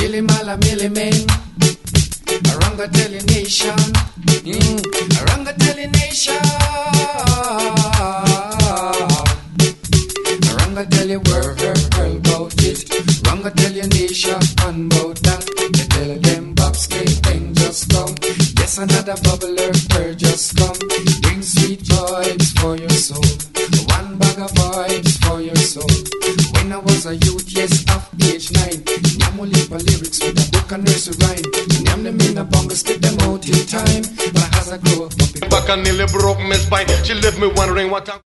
Millie Mala Millie Main. Aranga tell the nation. Aranga tell the nation. Aranga tell you world about it. Aranga tell your nation about that. They tell them Bobsky thing just come. Yes, another bubbler just come. Bring sweet vibes for your soul. One bag of vibes for your soul. When I was a youth, yes, of age 9, Nyamulipa lyrics with a book and nursery rhyme. Nyam them in a bungle, spit them out in time. But as I grow up, back and nearly broke my spine. She left me wondering what I'm